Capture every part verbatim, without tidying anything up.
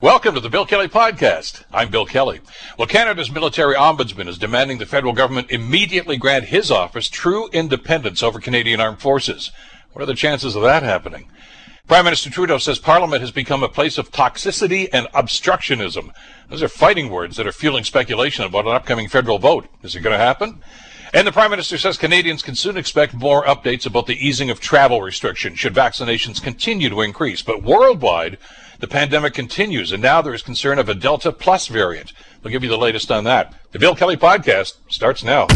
Welcome to the Bill Kelly Podcast. I'm Bill Kelly. Well, Canada's military ombudsman is demanding the federal government immediately grant his office true independence over Canadian armed forces. What are the chances of that happening? Prime Minister Trudeau says Parliament has become a place of toxicity and obstructionism. Those are fighting words that are fueling speculation about an upcoming federal vote. Is it going to happen? And the Prime Minister says Canadians can soon expect more updates about the easing of travel restrictions should vaccinations continue to increase. But worldwide, the pandemic continues, and now there is concern of a Delta Plus variant. We'll give you the latest on that. The Bill Kelly Podcast starts now.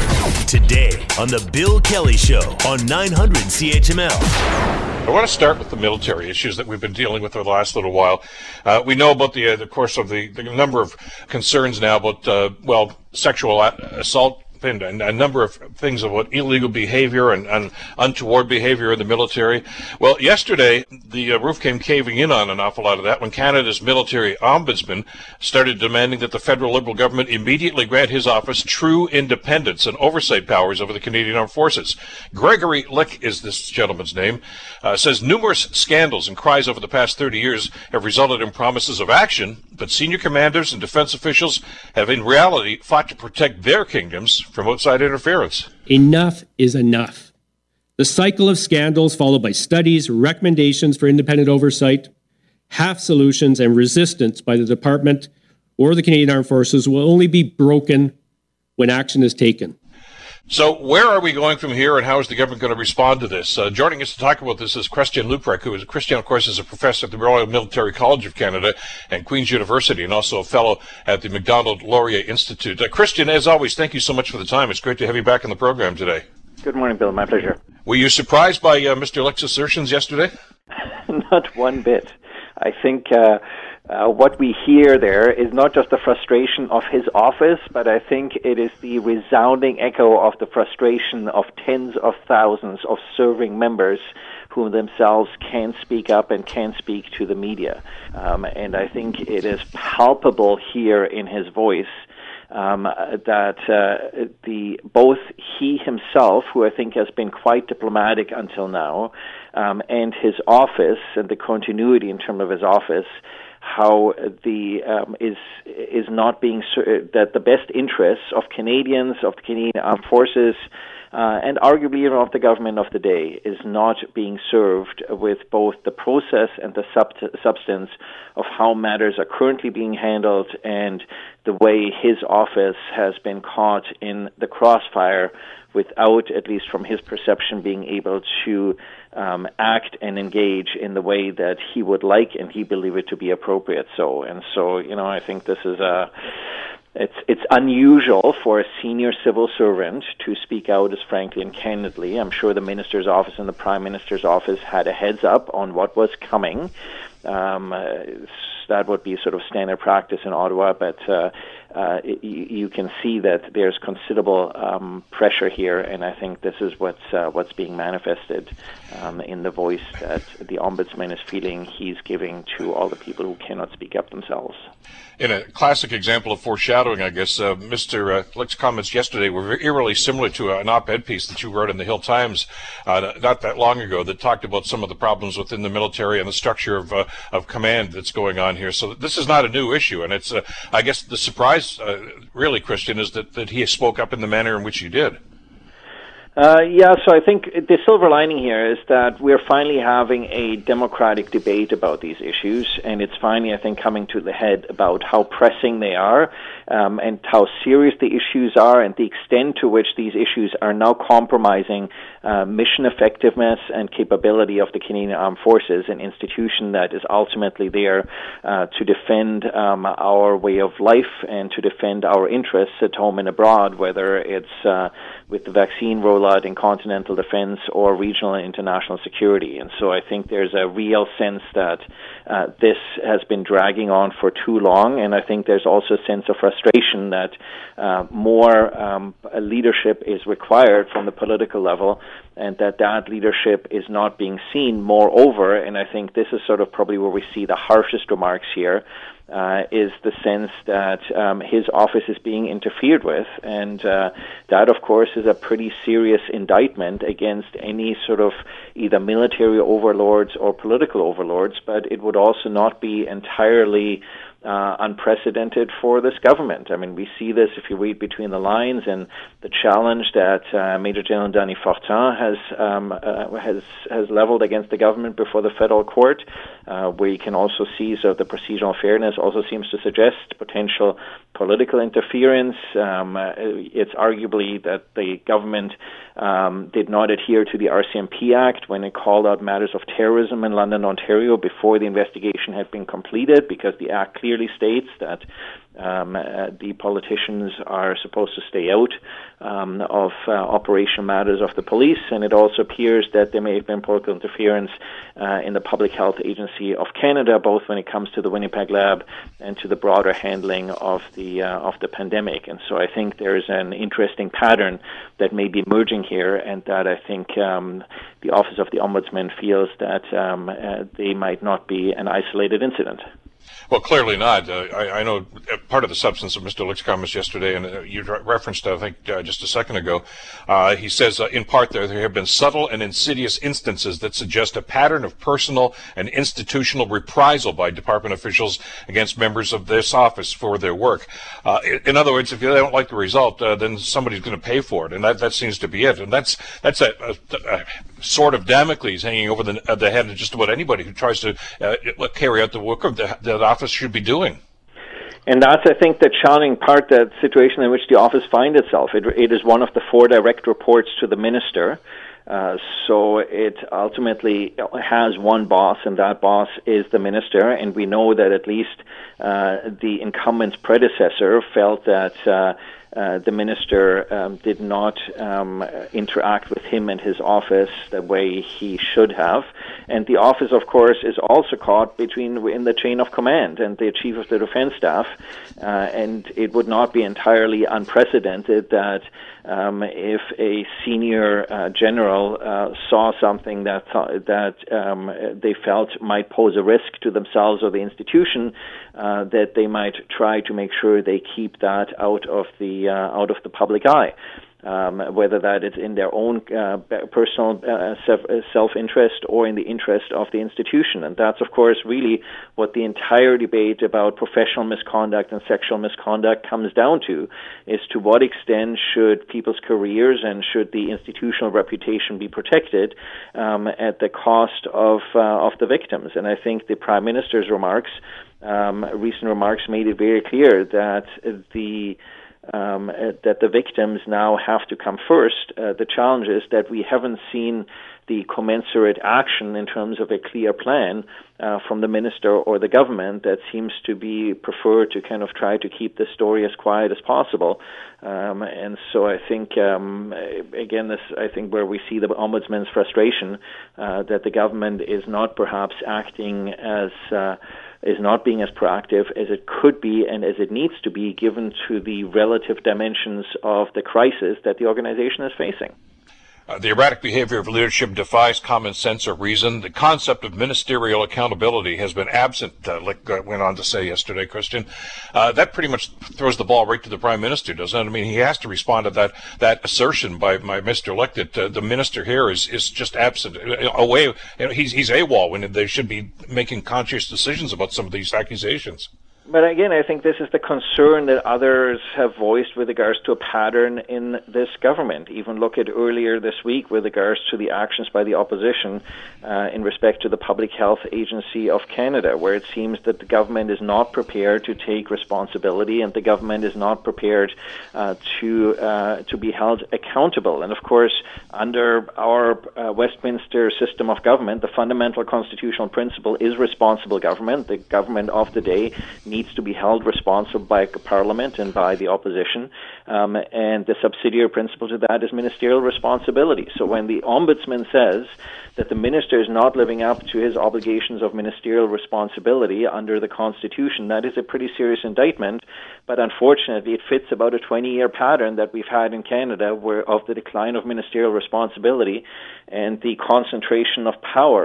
Today on The Bill Kelly Show on nine hundred C H M L. I want to start with the military issues that we've been dealing with over the last little while. Uh, we know about the, uh, the course of the, the number of concerns now about, uh, well, sexual assault and a number of things about illegal behavior and, and untoward behavior in the military. Well, yesterday, the uh, roof came caving in on an awful lot of that when Canada's military ombudsman started demanding that the federal Liberal government immediately grant his office true independence and oversight powers over the Canadian Armed Forces. Gregory Lick is this gentleman's name, uh, says numerous scandals and cries over the past thirty years have resulted in promises of action, but senior commanders and defense officials have in reality fought to protect their kingdoms from outside interference. Enough is enough. The cycle of scandals followed by studies, recommendations for independent oversight, half solutions, and resistance by the department or the Canadian Armed Forces will only be broken when action is taken. So where are we going from here, and how is the government going to respond to this? Uh, joining us to talk about this is Christian Leuprecht, who is Christian, of course, is a professor at the Royal Military College of Canada and Queen's University, and also a fellow at the Macdonald Laurier Institute. Uh, Christian, as always, thank you so much for the time. It's great to have you back on the program today. Good morning, Bill. My pleasure. Were you surprised by uh, Mister Lick's assertions yesterday? Not one bit. I think uh, uh, what we hear there is not just the frustration of his office, but I think it is the resounding echo of the frustration of tens of thousands of serving members who themselves can speak up and can speak to the media. Um, and I think it is palpable here in his voice Um, that uh, the both he himself, who I think has been quite diplomatic until now, um, and his office and the continuity in terms of his office, how the um, is is not being ser- that the best interests of Canadians, of the Canadian Armed Forces, uh, and arguably even of the government of the day is not being served with both the process and the sub- substance of how matters are currently being handled and the way his office has been caught in the crossfire without, at least from his perception, being able to um, act and engage in the way that he would like and he believe it to be appropriate. So, and so, you know, I think this is a It's it's unusual for a senior civil servant to speak out as frankly and candidly. I'm sure the minister's office and the prime minister's office had a heads up on what was coming. Um, uh, that would be sort of standard practice in Ottawa, but uh, uh, it, you can see that there's considerable um, pressure here, and I think this is what's uh, what's being manifested um, in the voice that the ombudsman is feeling he's giving to all the people who cannot speak up themselves. In a classic example of foreshadowing, I guess, uh, Mister Uh, Lick's comments yesterday were very eerily similar to an op-ed piece that you wrote in the Hill Times uh, not that long ago that talked about some of the problems within the military and the structure of uh, of command that's going on here. So this is not a new issue, and it's, uh, I guess, the surprise, uh, really, Christian, is that, that he spoke up in the manner in which he did. Uh, yeah, so I think the silver lining here is that we're finally having a democratic debate about these issues, and it's finally, I think, coming to the head about how pressing they are um, and how serious the issues are and the extent to which these issues are now compromising uh, mission effectiveness and capability of the Canadian Armed Forces, an institution that is ultimately there uh, to defend um, our way of life and to defend our interests at home and abroad, whether it's uh, with the vaccine rollout in continental defense or regional and international security. And so I think there's a real sense that uh, this has been dragging on for too long, and I think there's also a sense of frustration that uh, more um, leadership is required from the political level, and that that leadership is not being seen. Moreover, and I think this is sort of probably where we see the harshest remarks here, uh, is the sense that um, his office is being interfered with, and uh, that, of course, is a pretty serious indictment against any sort of either military overlords or political overlords, but it would also not be entirely Uh, unprecedented for this government. I mean, we see this if you read between the lines, and the challenge that uh, Major General Danny Fortin has um, uh, has has leveled against the government before the federal court, uh, where you can also see so the procedural fairness also seems to suggest potential political interference. Um, uh, it's arguably that the government um, did not adhere to the R C M P Act when it called out matters of terrorism in London, Ontario, before the investigation had been completed, because the Act clearly states that um, uh, the politicians are supposed to stay out um, of uh, operational matters of the police, and it also appears that there may have been political interference uh, in the Public Health Agency of Canada, both when it comes to the Winnipeg lab and to the broader handling of the uh, of the pandemic. And so I think there is an interesting pattern that may be emerging here, and that I think um, the Office of the Ombudsman feels that um, uh, they might not be an isolated incident. Well, clearly not. Uh, I, I know part of the substance of Mister Licht's comments yesterday, and uh, you referenced, I think, uh, just a second ago, uh, he says, uh, in part, there, there have been subtle and insidious instances that suggest a pattern of personal and institutional reprisal by department officials against members of this office for their work. Uh, in, in other words, if they don't like the result, uh, then somebody's going to pay for it, and that, that seems to be it. And that's that's a, a, a sword of Damocles hanging over the, uh, the head of just about anybody who tries to uh, carry out the work of the, the office should be doing. And that's, I think, the challenging part, that situation in which the office finds itself. It, it is one of the four direct reports to the minister. Uh, so it ultimately has one boss, and that boss is the minister. And we know that at least uh, the incumbent's predecessor felt that uh, Uh, the minister um, did not um, interact with him and his office the way he should have. And the office, of course, is also caught between in the chain of command and the chief of the defense staff. Uh, and it would not be entirely unprecedented that um, if a senior uh, general uh, saw something that th- that um, they felt might pose a risk to themselves or the institution, uh, that they might try to make sure they keep that out of the uh, out of the public eye. Um, whether that is in their own uh, personal uh, self-interest or in the interest of the institution. And that's, of course, really what the entire debate about professional misconduct and sexual misconduct comes down to, is to what extent should people's careers and should the institutional reputation be protected um, at the cost of, uh, of the victims. And I think the Prime Minister's remarks, um, recent remarks, made it very clear that the Um, uh, that the victims now have to come first. Uh, the challenge is that we haven't seen the commensurate action in terms of a clear plan uh, from the minister or the government that seems to be preferred to kind of try to keep the story as quiet as possible. Um, and so I think, um, again, this I think where we see the Ombudsman's frustration uh, that the government is not perhaps acting as uh, is not being as proactive as it could be and as it needs to be, given to the relative dimensions of the crisis that the organization is facing. Uh, the erratic behavior of leadership defies common sense or reason. The concept of ministerial accountability has been absent, uh, like uh, went on to say yesterday, Christian. Uh, that pretty much throws the ball right to the Prime Minister, doesn't it? I mean, he has to respond to that that assertion by, by Mister Licht that uh, the minister here is, is just absent, away. You know, he's, he's AWOL when they should be making conscious decisions about some of these accusations. But again, I think this is the concern that others have voiced with regards to a pattern in this government. Even look at earlier this week with regards to the actions by the opposition uh, in respect to the Public Health Agency of Canada, where it seems that the government is not prepared to take responsibility and the government is not prepared uh, to uh, to be held accountable. And of course, under our uh, Westminster system of government, the fundamental constitutional principle is responsible government. The government of the day needs to be held responsible by Parliament and by the opposition, um, and the subsidiary principle to that is ministerial responsibility. So when the Ombudsman says that the minister is not living up to his obligations of ministerial responsibility under the Constitution, that is a pretty serious indictment, but unfortunately it fits about a twenty-year pattern that we've had in Canada where of the decline of ministerial responsibility and the concentration of power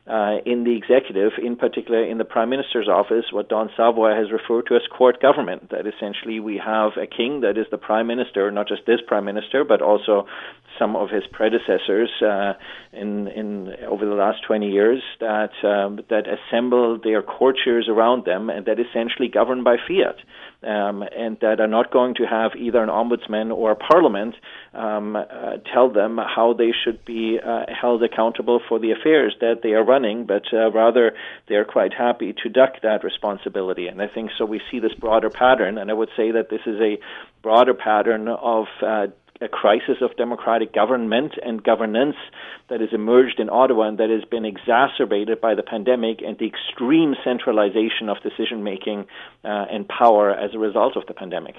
uh, in the executive, in particular in the Prime Minister's office, what Don Savoy has referred to as court government, that essentially we have a king that is the Prime Minister, not just this Prime Minister, but also some of his predecessors uh, in, in over the last twenty years that um, that assemble their courtiers around them and that essentially govern by fiat. Um, and that are not going to have either an ombudsman or a parliament um, uh, tell them how they should be uh, held accountable for the affairs that they are running, but uh, rather they're quite happy to duck that responsibility. And I think so we see this broader pattern, and I would say that this is a broader pattern of uh, a crisis of democratic government and governance that has emerged in Ottawa and that has been exacerbated by the pandemic and the extreme centralization of decision-making uh, and power as a result of the pandemic.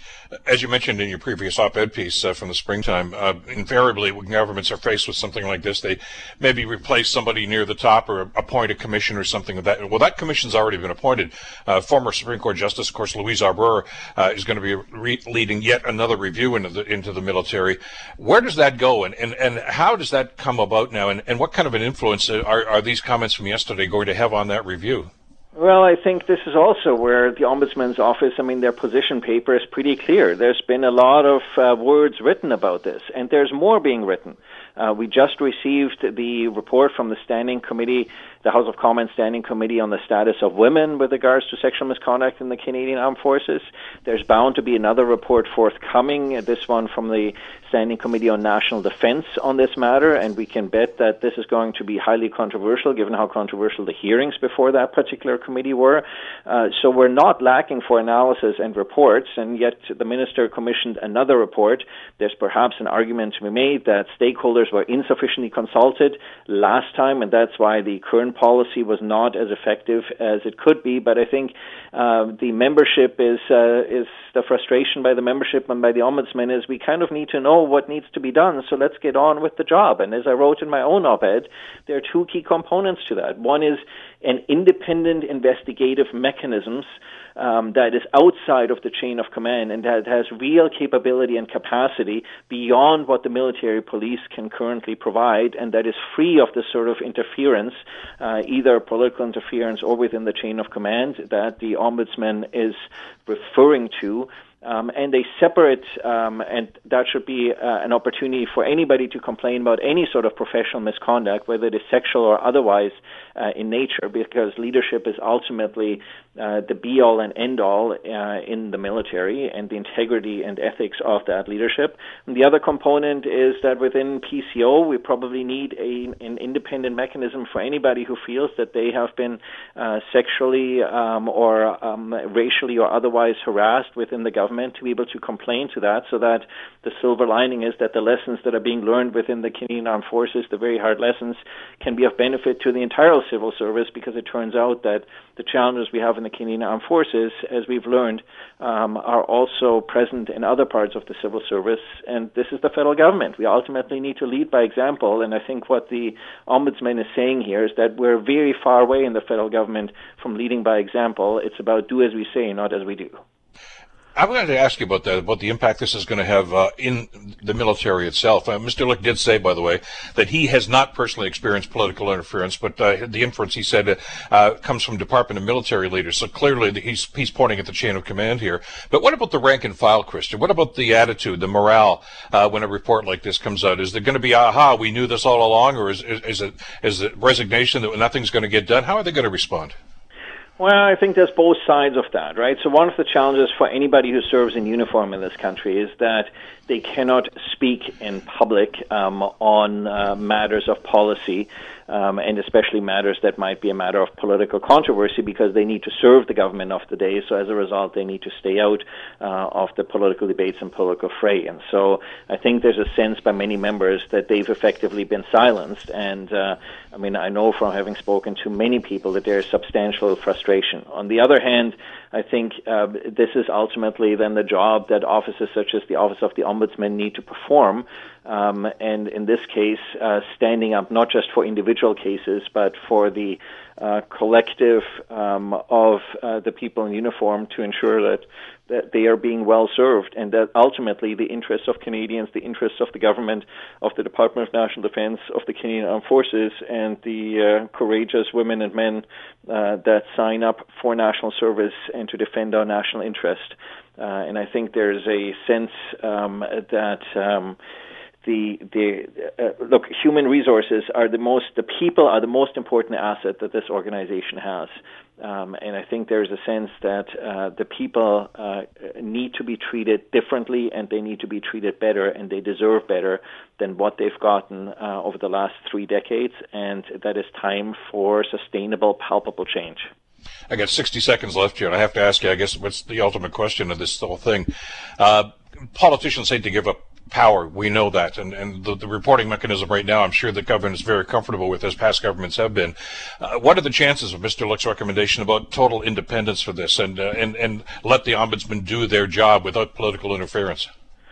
As you mentioned in your previous op-ed piece uh, from the springtime, uh, invariably when governments are faced with something like this, they maybe replace somebody near the top or appoint a commission or something of that. Well, that commission's already been appointed. Uh, former Supreme Court Justice, of course, Louise Arbour, uh, is going to be re- leading yet another review into the into the military. Where does that go, and, and, and how does that come about now, and, and what kind of an influence are, are these comments from yesterday going to have on that review? Well, I think this is also where the Ombudsman's office, I mean, their position paper is pretty clear. There's been a lot of uh, words written about this, and there's more being written. Uh, we just received the report from the Standing Committee, the House of Commons Standing Committee on the status of women with regards to sexual misconduct in the Canadian Armed Forces. There's bound to be another report forthcoming, this one from the Standing Committee on National Defense on this matter, and we can bet that this is going to be highly controversial, given how controversial the hearings before that particular committee were. Uh, so we're not lacking for analysis and reports, and yet the Minister commissioned another report. There's perhaps an argument to be made that stakeholders were insufficiently consulted last time, and that's why the current policy was not as effective as it could be. But I think uh, the membership is uh, is the frustration by the membership and by the Ombudsman is we kind of need to know what needs to be done, so let's get on with the job. And as I wrote in my own op-ed, there are two key components to that. One is an independent investigative mechanisms um, that is outside of the chain of command and that has real capability and capacity beyond what the military police can currently provide, and that is free of the sort of interference, uh, either political interference or within the chain of command that the Ombudsman is referring to. Um, and they separate, um, and that should be uh, an opportunity for anybody to complain about any sort of professional misconduct, whether it is sexual or otherwise uh, in nature, because leadership is ultimately uh, the be-all and end-all uh, in the military, and the integrity and ethics of that leadership. And the other component is that within P C O, we probably need a, an independent mechanism for anybody who feels that they have been uh, sexually um, or um, racially or otherwise harassed within the government, to be able to complain to that, so that the silver lining is that the lessons that are being learned within the Canadian Armed Forces, the very hard lessons, can be of benefit to the entire civil service, because it turns out that the challenges we have in the Canadian Armed Forces, as we've learned, um, are also present in other parts of the civil service, and this is the federal government. We ultimately need to lead by example, and I think what the Ombudsman is saying here is that we're very far away in the federal government from leading by example. It's about do as we say, not as we do. I wanted to ask you about that, about the impact this is going to have uh, in the military itself. Uh, Mister Licht did say, by the way, that he has not personally experienced political interference, but uh, the inference, he said, uh, uh, comes from Department of Military leaders. So clearly he's, he's pointing at the chain of command here. But what about the rank and file, Christian? What about the attitude, the morale, uh, when a report like this comes out? Is there going to be, aha, we knew this all along, or is, is, is it is it resignation that nothing's going to get done? How are they going to respond? Well, I think there's both sides of that, right? So one of the challenges for anybody who serves in uniform in this country is that they cannot speak in public um, on uh, matters of policy, um, and especially matters that might be a matter of political controversy, because they need to serve the government of the day. So as a result, they need to stay out uh, of the political debates and political fray. And so I think there's a sense by many members that they've effectively been silenced. And uh, I mean, I know from having spoken to many people that there is substantial frustration. On the other hand, I think uh, this is ultimately then the job that offices such as the Office of the Ombudsman need to perform, Um, and in this case, uh, standing up not just for individual cases, but for the uh, collective um, of uh, the people in uniform to ensure that, that they are being well served, and that ultimately the interests of Canadians, the interests of the government, of the Department of National Defence, of the Canadian Armed Forces, and the uh, courageous women and men uh, that sign up for national service and to defend our national interest. Uh, and I think there's a sense um, that um, the the uh, look, human resources are the most, the people are the most important asset that this organization has. Um, and I think there's a sense that uh, the people uh, need to be treated differently, and they need to be treated better, and they deserve better than what they've gotten uh, over the last three decades. And that is time for sustainable, palpable change. I got sixty seconds left here, and I have to ask you, I guess, what's the ultimate question of this whole thing? Uh, politicians hate to give up power. We know that. And, and the, the reporting mechanism right now, I'm sure the government is very comfortable with, as past governments have been. Uh, what are the chances of Mister Lick's recommendation about total independence for this and, uh, and, and let the ombudsman do their job without political interference?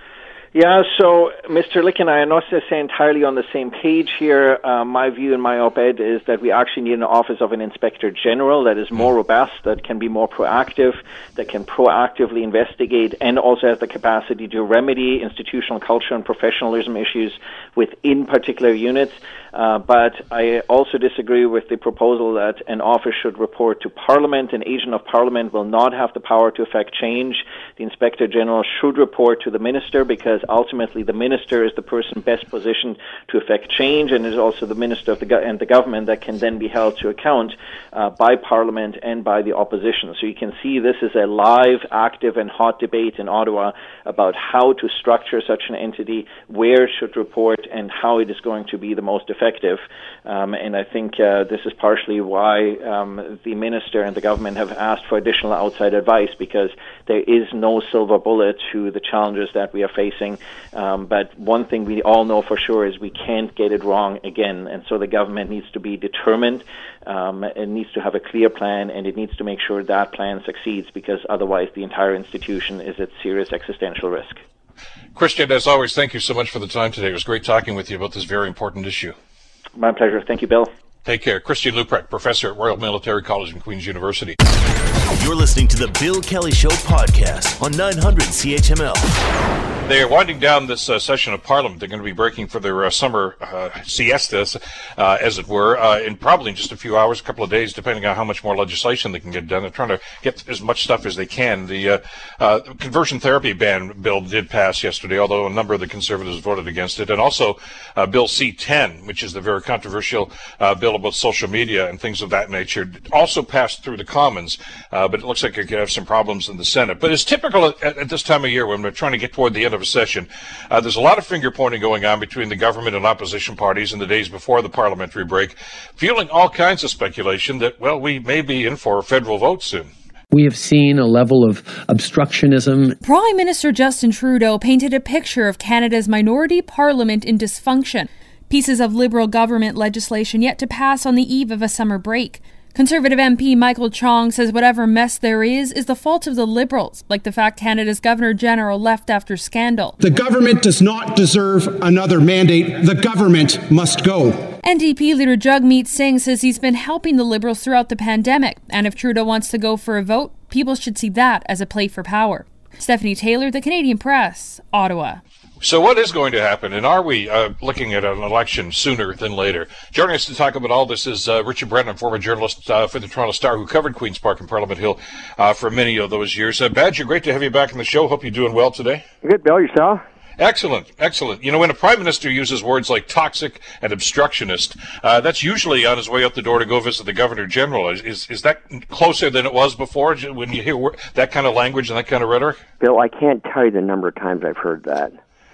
Yeah, so Mister Lick and I are not necessarily entirely on the same page here. Uh, my view in my op-ed is that we actually need an office of an Inspector General that is more robust, that can be more proactive, that can proactively investigate, and also has the capacity to remedy institutional culture and professionalism issues within particular units. Uh, but I also disagree with the proposal that an office should report to Parliament. An agent of Parliament will not have the power to effect change. The Inspector General should report to the Minister, because ultimately the Minister is the person best positioned to effect change, and is also the Minister of the go- and the government that can then be held to account uh, by Parliament and by the opposition. So you can see this is a live, active, and hot debate in Ottawa about how to structure such an entity, where it should report, and how it is going to be the most effective. Effective, um, and I think uh, this is partially why um, the Minister and the government have asked for additional outside advice, because there is no silver bullet to the challenges that we are facing. Um, but one thing we all know for sure is we can't get it wrong again, and so the government needs to be determined. Um, it needs to have a clear plan, and it needs to make sure that plan succeeds, because otherwise the entire institution is at serious existential risk. Christian, as always, thank you so much for the time today. It was great talking with you about this very important issue. My pleasure. Thank you, Bill. Take care. Christian Leuprecht, professor at Royal Military College and Queen's University. You're listening to the Bill Kelly Show podcast on nine hundred C H M L. They are winding down this uh, session of Parliament. They're going to be breaking for their uh, summer uh, siestas, uh, as it were, uh, in probably in just a few hours, a couple of days, depending on how much more legislation they can get done. They're trying to get as much stuff as they can. The uh, uh, conversion therapy ban bill did pass yesterday, although a number of the Conservatives voted against it. And also uh, Bill C ten, which is the very controversial uh, bill about social media and things of that nature, also passed through the Commons, uh, but it looks like it could have some problems in the Senate. But it's typical at, at this time of year when we're trying to get toward the end of a session. Uh, there's a lot of finger pointing going on between the government and opposition parties in the days before the parliamentary break, fueling all kinds of speculation that, well, we may be in for a federal vote soon. We have seen a level of obstructionism. Prime Minister Justin Trudeau painted a picture of Canada's minority parliament in dysfunction. Pieces of Liberal government legislation yet to pass on the eve of a summer break. Conservative M P Michael Chong says whatever mess there is is the fault of the Liberals, like the fact Canada's Governor-General left after scandal. The government does not deserve another mandate. The government must go. N D P leader Jagmeet Singh says he's been helping the Liberals throughout the pandemic, and if Trudeau wants to go for a vote, people should see that as a play for power. Stephanie Taylor, The Canadian Press, Ottawa. So what is going to happen, and are we uh, looking at an election sooner than later? Joining us to talk about all this is uh, Richard Brennan, former journalist uh, for the Toronto Star, who covered Queen's Park and Parliament Hill uh, for many of those years. Uh, Badger, great to have you back on the show. Hope you're doing well today. Good, Bill. Yourself? Excellent, excellent. You know, when a prime minister uses words like toxic and obstructionist, uh, that's usually on his way out the door to go visit the Governor General. Is, is is that closer than it was before when you hear that kind of language and that kind of rhetoric? Bill, I can't tell you the number of times I've heard that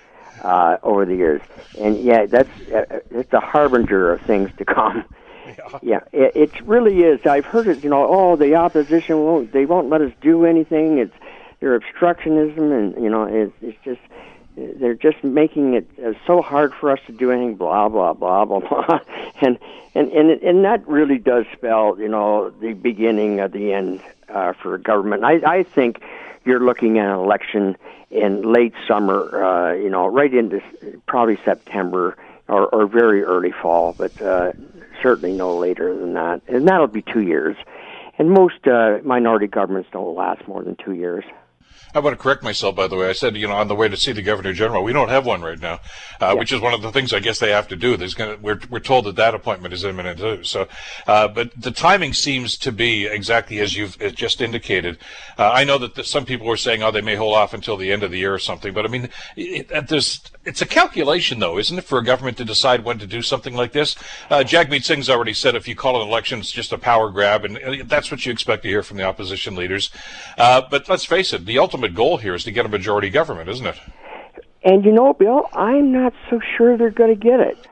uh, over the years. And, yeah, that's uh, it's a harbinger of things to come. Yeah, yeah it, it really is. I've heard it, you know, oh, the opposition, won't they won't let us do anything. It's their obstructionism, and, you know, it's, it's just... They're just making it uh, so hard for us to do anything, blah, blah, blah, blah, blah. And, and, and, and that really does spell, you know, the beginning of the end uh, for government. I, I think you're looking at an election in late summer, uh, you know, right into probably September or, or very early fall, but uh, certainly no later than that. And that'll be two years. And most uh, minority governments don't last more than two years. I want to correct myself, by the way. I said, you know, on the way to see the Governor General, we don't have one right now, uh, yeah. which is one of the things I guess they have to do. There's gonna, we're, we're told that that appointment is imminent too. So, uh, but the timing seems to be exactly as you've just indicated. Uh, I know that the, some people were saying, oh, they may hold off until the end of the year or something. But I mean, it, it, there's, it's a calculation, though, isn't it, for a government to decide when to do something like this? Uh, Jagmeet Singh's already said if you call an election, it's just a power grab, and that's what you expect to hear from the opposition leaders. Uh, but let's face it, the ultimate goal here is to get a majority government, isn't it? And you know, Bill, I'm not so sure they're going to get it.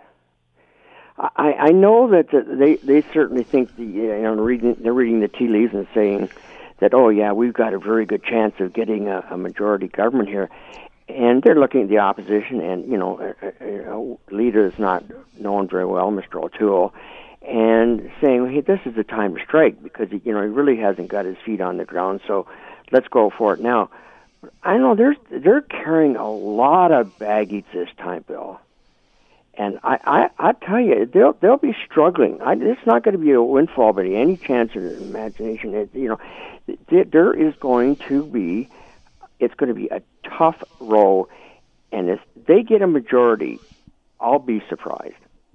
I, I know that the, they they certainly think the you know reading they're reading the tea leaves and saying that, oh yeah, we've got a very good chance of getting a, a majority government here, and they're looking at the opposition, and you know, a, a, a leader is not known very well, Mister O'Toole, and saying, hey, this is the time to strike because you know he really hasn't got his feet on the ground, so let's go for it now. I know they're they're carrying a lot of baggage this time, Bill, and I I, I tell you they'll they'll be struggling. I, it's not going to be a windfall by any chance of imagination. It, you know, there is going to be it's going to be a tough row, and if they get a majority, I'll be surprised.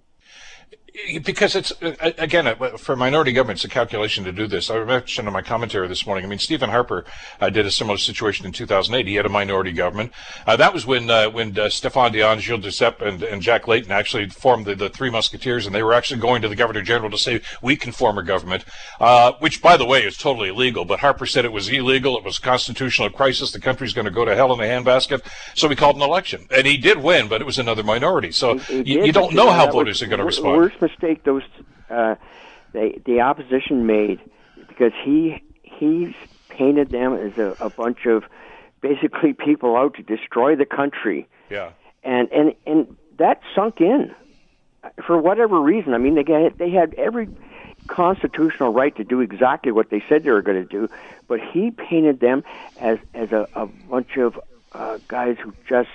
Because it's, again, for minority government, it's a calculation to do this. I mentioned in my commentary this morning, I mean, Stephen Harper uh, did a similar situation in two thousand eight. He had a minority government. Uh, that was when uh, when uh, Stéphane Dion, Gilles Duceppe, and, and Jack Layton actually formed the, the Three Musketeers, and they were actually going to the Governor General to say, we can form a government, uh, which, by the way, is totally illegal. But Harper said it was illegal. It was a constitutional crisis. The country's going to go to hell in a handbasket. So we called an election. And he did win, but it was another minority. So you, you don't know how voters are going to respond. Worst mistake those uh, they, the opposition made, because he he painted them as a, a bunch of basically people out to destroy the country. Yeah, and and and that sunk in for whatever reason. I mean, they had, they had every constitutional right to do exactly what they said they were going to do, but he painted them as as a, a bunch of uh, guys who just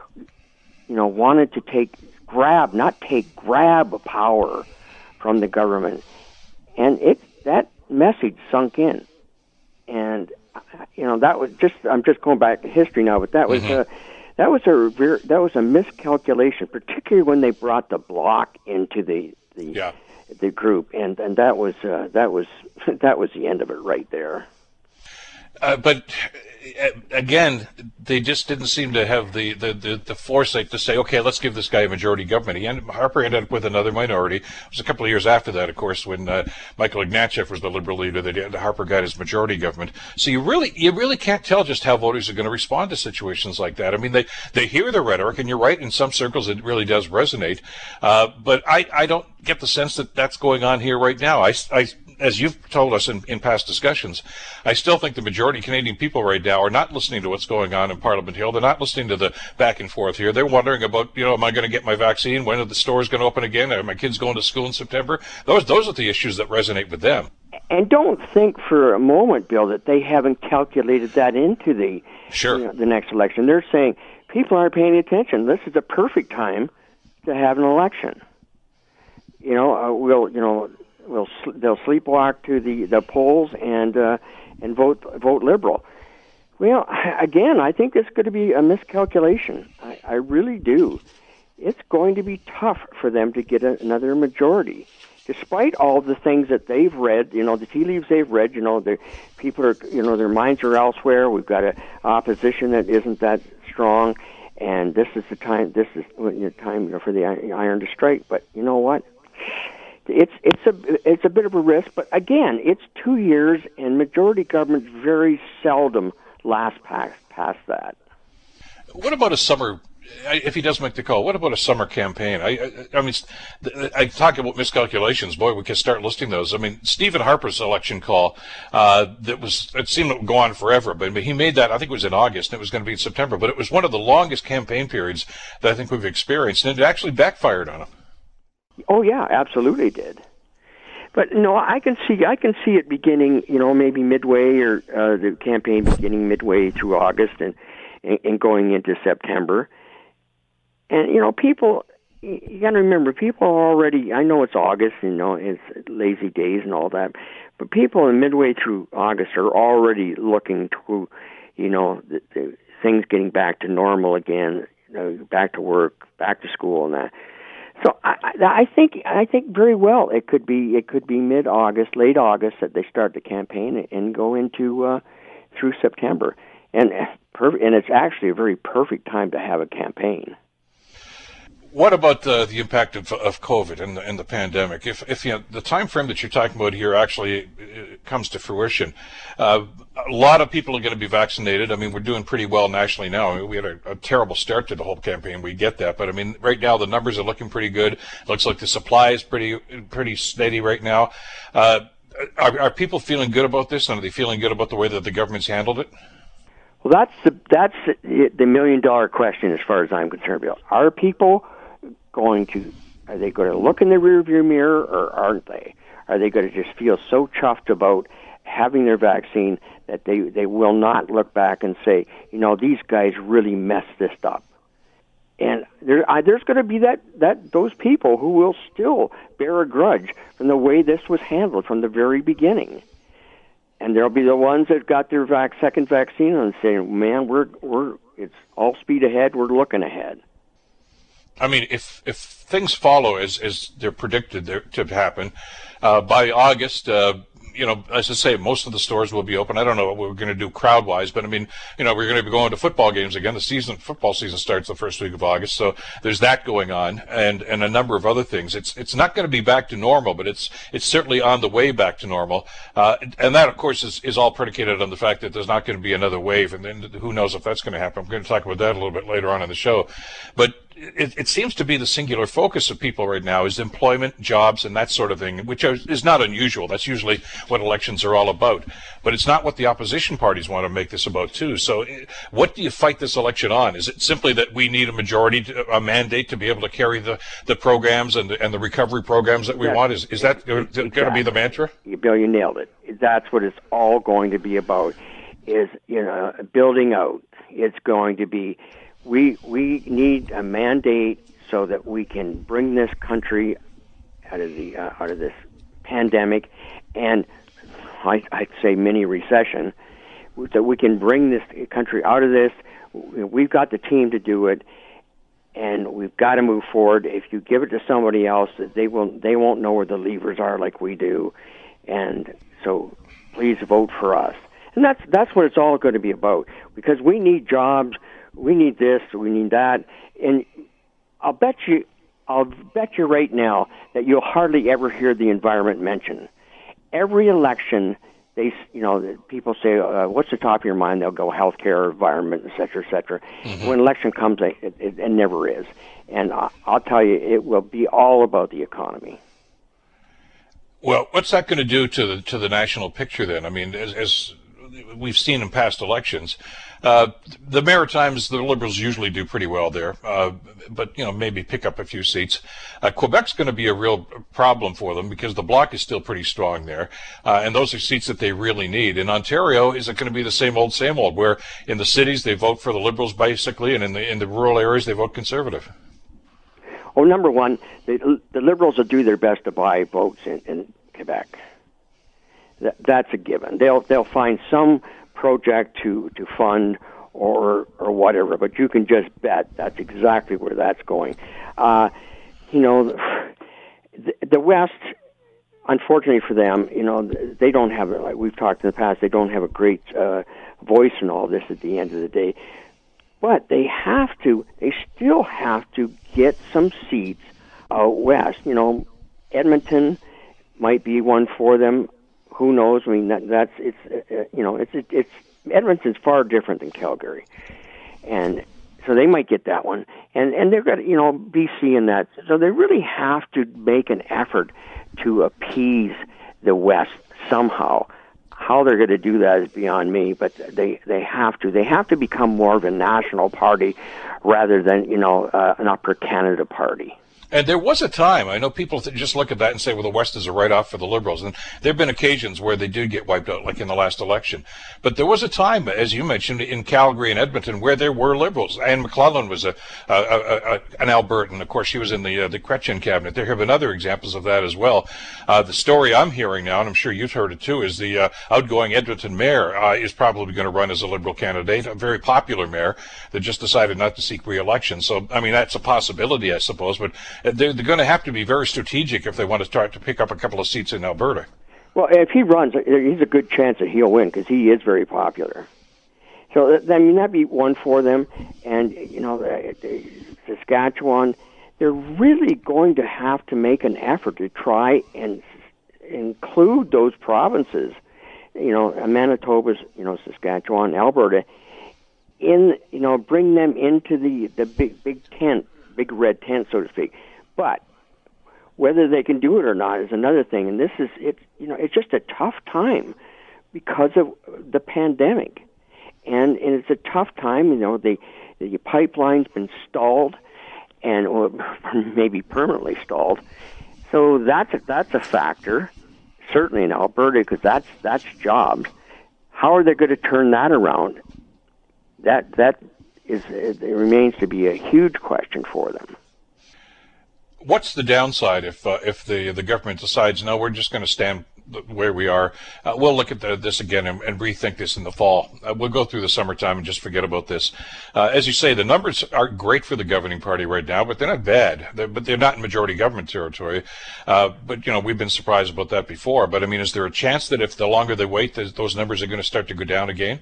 you know wanted to take. grab, not take, grab power from the government. And it that message sunk in. And, you know, that was just, I'm just going back to history now, but that was mm-hmm. a, that was a, that was a miscalculation, particularly when they brought the bloc into the, the, yeah. the group. And, and that was, uh, that was, that was the end of it right there. Uh, but again, they just didn't seem to have the, the, the, the foresight to say, okay, let's give this guy a majority government. He ended, Harper ended up with another minority. It was a couple of years after that, of course, when uh, Michael Ignatieff was the Liberal leader, that Harper got his majority government. So you really you really can't tell just how voters are going to respond to situations like that. I mean, they, they hear the rhetoric, and you're right, in some circles it really does resonate. Uh, but I, I don't get the sense that that's going on here right now. I, I As you've told us in, in past discussions, I still think the majority of Canadian people right now are not listening to what's going on in Parliament Hill. They're not listening to the back and forth here. They're wondering about, you know, am I going to get my vaccine? When are the stores going to open again? Are my kids going to school in September? Those those are the issues that resonate with them. And don't think for a moment, Bill, that they haven't calculated that into the sure. you know, the next election. They're saying people aren't paying attention. This is the perfect time to have an election. You know, uh, we'll you know. Will they'll sleepwalk to the, the polls and uh, and vote vote Liberal. Well, again, I think it's going to be a miscalculation. I, I really do. It's going to be tough for them to get a, another majority, despite all the things that they've read. You know, the tea leaves they've read. You know, the people are you know their minds are elsewhere. We've got an opposition that isn't that strong, and this is the time. This is the time you know, for the iron to strike. But you know what? It's it's a it's a bit of a risk, but again, it's two years, and majority governments very seldom last past past that. What about a summer? If he does make the call, what about a summer campaign? I I, I mean, I talk about miscalculations. Boy, we can start listing those. I mean, Stephen Harper's election call uh, that was it seemed to go on forever, but he made that. I think it was in August, and it was going to be in September. But it was one of the longest campaign periods that I think we've experienced, and it actually backfired on him. Oh, yeah, absolutely did. But no, I can see I can see it beginning, you know, maybe midway or uh, the campaign beginning midway through August and, and and going into September. And you know, people, you got to remember, people are already. I know it's August, you know, it's lazy days and all that, but people in midway through August are already looking to, you know, the, the things getting back to normal again, you know, back to work, back to school, and that. So I, I think I think very well it could be it could be mid August, late August that they start the campaign and go into uh, through September, and and it's actually a very perfect time to have a campaign. What about the, the impact of, of COVID and the, and the pandemic? If, if you know, the time frame that you're talking about here actually comes to fruition, uh, a lot of people are going to be vaccinated. I mean, we're doing pretty well nationally now. I mean, we had a, a terrible start to the whole campaign. We get that. But, I mean, right now the numbers are looking pretty good. It looks like the supply is pretty pretty steady right now. Uh, are, are people feeling good about this? And are they feeling good about the way that the government's handled it? Well, that's the, that's the million-dollar question as far as I'm concerned, Bill. Are people going to, are they going to look in the rearview mirror or aren't they? Are they going to just feel so chuffed about having their vaccine that they, they will not look back and say, you know, these guys really messed this up? And there, I, there's going to be that, that those people who will still bear a grudge from the way this was handled from the very beginning. And there'll be the ones that got their vac, second vaccine and saying, man, we're, we're, it's all speed ahead, we're looking ahead. I mean, if if things follow as as they're predicted there to happen, uh, by August, uh, you know, as I say, most of the stores will be open. I don't know what we're going to do crowd-wise, but I mean, you know, we're going to be going to football games again. The season, football season starts the first week of August, so there's that going on, and and a number of other things. It's it's not going to be back to normal, but it's it's certainly on the way back to normal, uh, and that, of course, is is all predicated on the fact that there's not going to be another wave, and then who knows if that's going to happen. I'm going to talk about that a little bit later on in the show, but It, it seems to be the singular focus of people right now is employment, jobs, and that sort of thing, which are, is not unusual. That's usually what elections are all about. But it's not what the opposition parties want to make this about, too. So what do you fight this election on? Is it simply that we need a majority, to, a mandate to be able to carry the, the programs and the, and the recovery programs that we yes. want? Is, is that exactly. going to be the mantra? Bill, you nailed it. That's what it's all going to be about, is, you know, building out. It's going to be... We we need a mandate so that we can bring this country out of the uh, out of this pandemic, and I, I'd say mini recession. That we can bring this country out of this. We've got the team to do it, and we've got to move forward. If you give it to somebody else, they will they won't know where the levers are like we do, and so please vote for us. And that's that's what it's all going to be about, because we need jobs. We need this, we need that, and I'll bet you, I'll bet you right now that you'll hardly ever hear the environment mentioned. Every election, they, you know, people say, uh, "What's the top of your mind?" They'll go healthcare, environment, et cetera, et cetera. Mm-hmm. When election comes, it, it, it never is, and I'll, I'll tell you, it will be all about the economy. Well, what's that going to do to the to the national picture then? I mean, as, as we've seen in past elections. Uh, the Maritimes, the Liberals usually do pretty well there, uh, but, you know, maybe pick up a few seats. Uh, Quebec's going to be a real problem for them because the Bloc is still pretty strong there, uh, and those are seats that they really need. In Ontario, is it going to be the same old, same old, where in the cities they vote for the Liberals basically, and in the in the rural areas they vote Conservative? Well, number one, the, the Liberals will do their best to buy votes in, in Quebec. That, that's a given. They'll they'll find some project to, to fund or or whatever, but you can just bet that's exactly where that's going. Uh, you know, the, the West, unfortunately for them, you know, they don't have, like we've talked in the past, they don't have a great uh, voice in all this at the end of the day. But they have to, they still have to get some seats out west. You know, Edmonton might be one for them. Who knows? I mean, that, that's it's uh, you know, it's it's Edmonton's far different than Calgary, and so they might get that one. And and they've got, you know, B C in that, so they really have to make an effort to appease the West somehow. How they're going to do that is beyond me, but they they have to. They have to become more of a national party rather than, you know, uh, an Upper Canada party. And there was a time, I know people th- just look at that and say, well, the West is a write-off for the Liberals. And there have been occasions where they did get wiped out, like in the last election. But there was a time, as you mentioned, in Calgary and Edmonton where there were Liberals. Anne McClellan was a, a, a, a an Albertan. Of course, she was in the uh, the Chrétien cabinet. There have been other examples of that as well. Uh, the story I'm hearing now, and I'm sure you've heard it too, is the uh, outgoing Edmonton mayor uh, is probably going to run as a Liberal candidate, a very popular mayor that just decided not to seek re-election. So, I mean, that's a possibility, I suppose, but they're, they're going to have to be very strategic if they want to start to pick up a couple of seats in Alberta. Well, if he runs, he's a good chance that he'll win because he is very popular. So, I mean, that'd be one for them. And, you know, Saskatchewan, they're really going to have to make an effort to try and include those provinces, you know, Manitoba's, you know, Saskatchewan, Alberta, in, you know, bring them into the, the big, big tent, big red tent, so to speak. But whether they can do it or not is another thing. And this is, it, you know, it's just a tough time because of the pandemic. And, and it's a tough time, you know, the, the pipeline's been stalled and or maybe permanently stalled. So that's a, that's a factor, certainly in Alberta, because that's, that's jobs. How are they going to turn that around? That that is it remains to be a huge question for them. What's the downside if uh, if the the government decides, no, we're just going to stand where we are? Uh, we'll look at the, this again and, and rethink this in the fall. Uh, we'll go through the summertime and just forget about this. Uh, as you say, the numbers are great for the governing party right now, but they're not bad. They're, but they're not in majority government territory. Uh, but, you know, we've been surprised about that before. But, I mean, is there a chance that if the longer they wait, those numbers are going to start to go down again?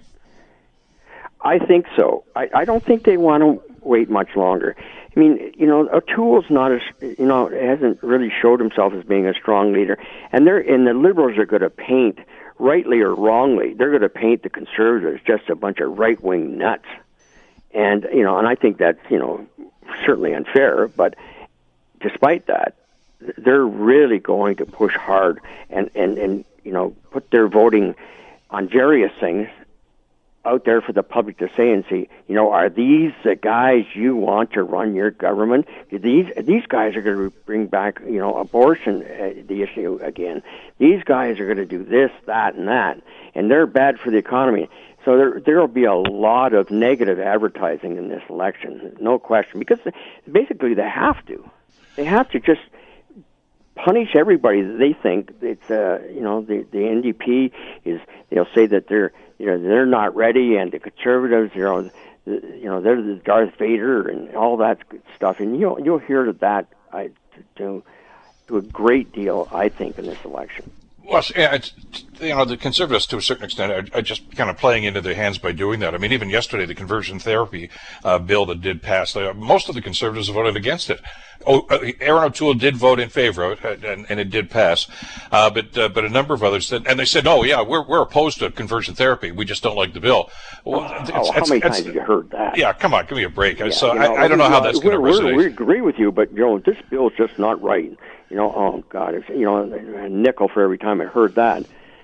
I think so. I, I don't think they want to wait much longer. I mean, you know, O'Toole's not as, you know, hasn't really showed himself as being a strong leader. And they're, and the Liberals are going to paint, rightly or wrongly, they're going to paint the Conservatives just a bunch of right-wing nuts. And, you know, and I think that's, you know, certainly unfair. But despite that, they're really going to push hard and, and, and you know, put their voting on various things out there for the public to say and see, you know, are these the guys you want to run your government? These these guys are going to bring back, you know, abortion, uh, the issue again. These guys are going to do this, that, and that, and they're bad for the economy. So there there will be a lot of negative advertising in this election, no question, because basically they have to. They have to just punish everybody that they think it's, uh, you know, the the N D P is. They'll say that they're, you know, they're not ready, and the Conservatives, you know, the, you know, they're the Darth Vader and all that good stuff, and you'll you'll hear that I to to a great deal, I think, in this election. Well, yeah, it's, you know, the Conservatives, to a certain extent, are, are just kind of playing into their hands by doing that. I mean, even yesterday, the conversion therapy uh, bill that did pass, uh, most of the Conservatives voted against it. Oh, uh, Aaron O'Toole did vote in favor of it, and, and it did pass. Uh, but uh, but a number of others said, and they said, "Oh, yeah, we're we're opposed to conversion therapy. We just don't like the bill." Well, oh, it's, how it's, many it's, times have you heard that? Yeah, come on, give me a break. Yeah, so you know, I, I don't know how that's going to resonate. We agree with you, but you know, this bill's just not right. You know, oh God, it's, you know, a nickel for every time I heard that.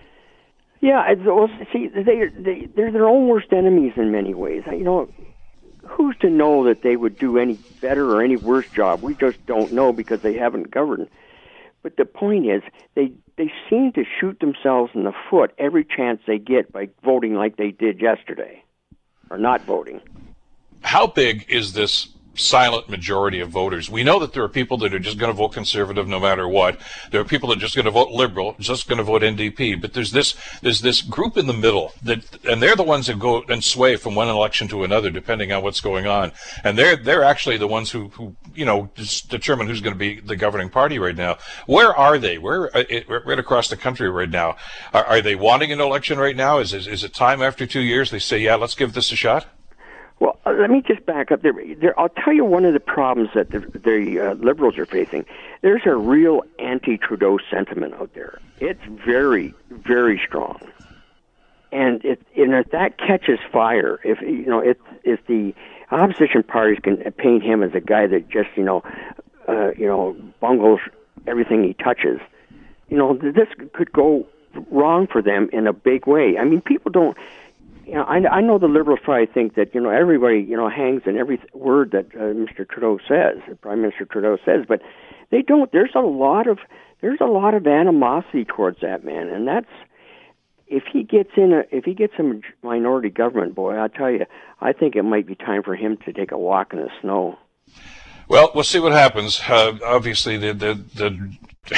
Yeah, it's, well, see, they, they, they're their own worst enemies in many ways. You know, who's to know that they would do any better or any worse job? We just don't know because they haven't governed. But the point is, they, they seem to shoot themselves in the foot every chance they get by voting like they did yesterday, or not voting. How big is this silent majority of voters? We know that there are people that are just going to vote Conservative no matter what. There are people that are just going to vote Liberal, just going to vote N D P. But there's this there's this group in the middle that, and they're the ones that go and sway from one election to another depending on what's going on. And they're they're actually the ones who, who you know determine who's going to be the governing party right now. Where are they? Where right across the country right now? Are, are they wanting an election right now? Is, is is it time after two years they say, yeah, let's give this a shot? Well, uh, let me just back up there. there. I'll tell you one of the problems that the, the uh, Liberals are facing. There's a real anti-Trudeau sentiment out there. It's very, very strong. And if, and if that catches fire, if you know, if if the opposition parties can paint him as a guy that just you know, uh, you know, bungles everything he touches, you know, this could go wrong for them in a big way. I mean, people don't. you know, I, I know the Liberals probably think that, you know, everybody, you know, hangs in every word that uh, Mister Trudeau says, Prime Minister Trudeau says, but they don't. There's a lot of there's a lot of animosity towards that man, and that's if he gets in a if he gets a minority government, boy, I tell you, I think it might be time for him to take a walk in the snow. Well, we'll see what happens. Uh, obviously, the the the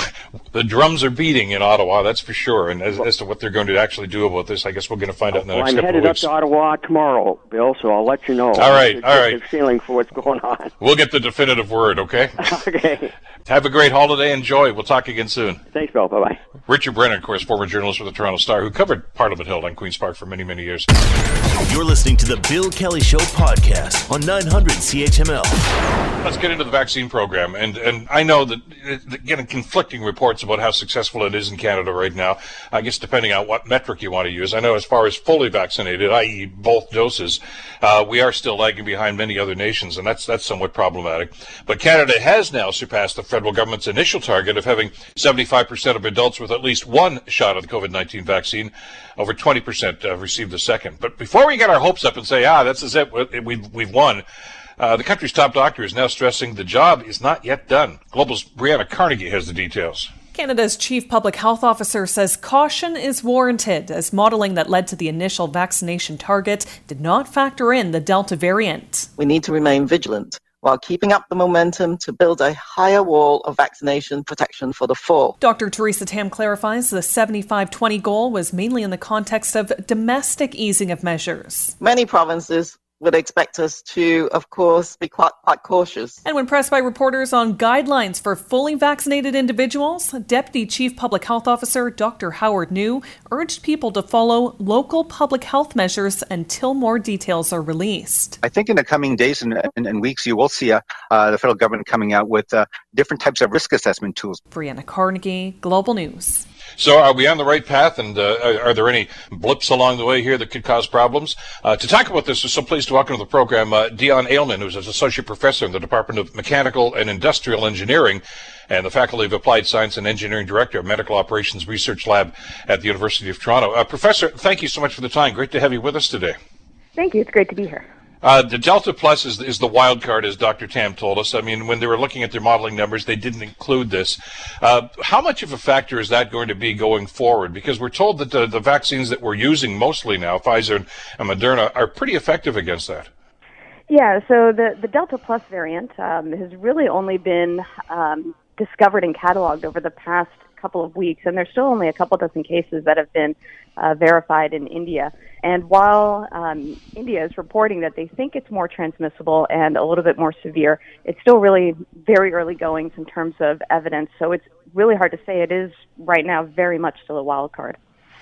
the drums are beating in Ottawa, that's for sure. And as, as to what they're going to actually do about this, I guess we're going to find out in the well, next I'm couple of headed weeks. up to Ottawa tomorrow, Bill, so I'll let you know. All right, all right. Feeling for what's going on. We'll get the definitive word, okay? Okay. Have a great holiday. Enjoy. We'll talk again soon. Thanks, Bill. Bye-bye. Richard Brennan, of course, former journalist with the Toronto Star, who covered Parliament Hill and Queen's Park for many, many years. You're listening to the Bill Kelly Show podcast on nine hundred C H M L. Let's get into the vaccine program. And and I know that, uh, getting conflicting reports about how successful it is in Canada right now, I guess depending on what metric you want to use. I know as far as fully vaccinated, that is both doses, uh, we are still lagging behind many other nations, and that's that's somewhat problematic. But Canada has now surpassed the federal government's initial target of having seventy-five percent of adults with at least one shot of the COVID nineteen vaccine. Over twenty percent have received the second. But before we get our hopes up and say, ah, that's it, we've, we've won, Uh, the country's top doctor is now stressing the job is not yet done. Global's Brianna Carnegie has the details. Canada's chief public health officer says caution is warranted as modelling that led to the initial vaccination target did not factor in the Delta variant. We need to remain vigilant while keeping up the momentum to build a higher wall of vaccination protection for the fall. Doctor Theresa Tam clarifies the seventy-five twenty goal was mainly in the context of domestic easing of measures. Many provinces would expect us to, of course, be quite, quite cautious. And when pressed by reporters on guidelines for fully vaccinated individuals, Deputy Chief Public Health Officer Doctor Howard New urged people to follow local public health measures until more details are released. I think in the coming days and, and, and weeks, you will see uh, uh, the federal government coming out with uh, different types of risk assessment tools. Brianna Carnegie, Global News. So are we on the right path, and uh, are there any blips along the way here that could cause problems? Uh, to talk about this, we're so pleased to welcome to the program uh, Dion Ailman, who's an associate professor in the Department of Mechanical and Industrial Engineering and the Faculty of Applied Science and Engineering Director of Medical Operations Research Lab at the University of Toronto. Uh, Professor, thank you so much for the time. Great to have you with us today. Thank you. It's great to be here. Uh, the Delta Plus is, is the wild card, as Doctor Tam told us. I mean, when they were looking at their modeling numbers, they didn't include this. Uh, how much of a factor is that going to be going forward? Because we're told that the, the vaccines that we're using mostly now, Pfizer and, and Moderna, are pretty effective against that. Yeah, so the, the Delta Plus variant um, has really only been um, discovered and cataloged over the past couple of weeks, and there's still only a couple dozen cases that have been uh, verified in India. And while um, India is reporting that they think it's more transmissible and a little bit more severe, it's still really very early goings in terms of evidence. So it's really hard to say. It is right now very much still a wild card.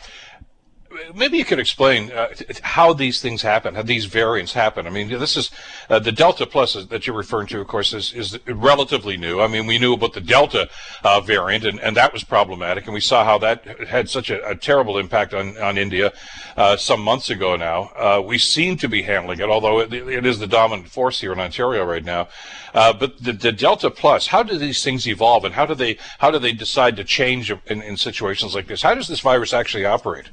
Maybe you could explain uh, how these things happen, how these variants happen. I mean, this is uh, the Delta Plus that you're referring to, of course, is, is relatively new. I mean, we knew about the Delta uh, variant, and, and that was problematic, and we saw how that had such a, a terrible impact on, on India uh, some months ago now. Uh, we seem to be handling it, although it, it is the dominant force here in Ontario right now. Uh, but the, the Delta Plus, how do these things evolve, and how do they how do they decide to change in, in situations like this? How does this virus actually operate?